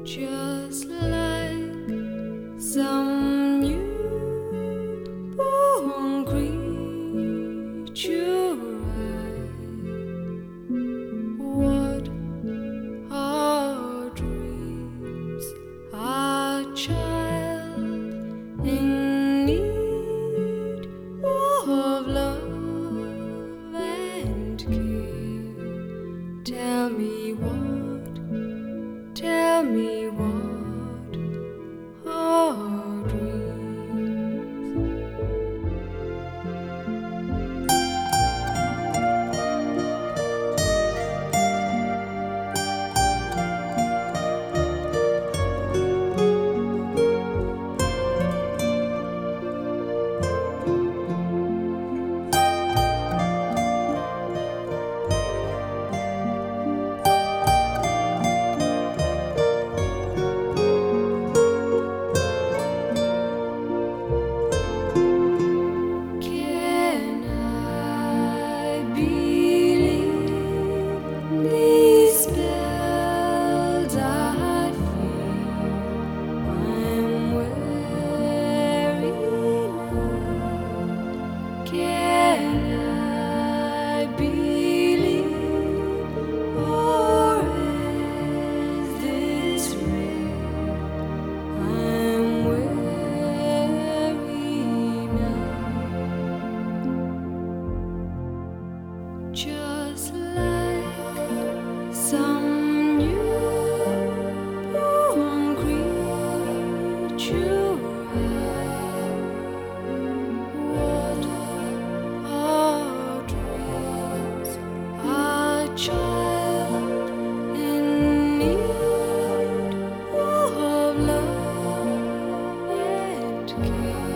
Just like some newborn creature, what are dreams? A child in need of love and care. Tell me what are Can I believe these spells I feel? I'm weary now. Can I believe, or is this real? I'm weary now. Just like some newborn creature, what are dreams? A child in need of love and care.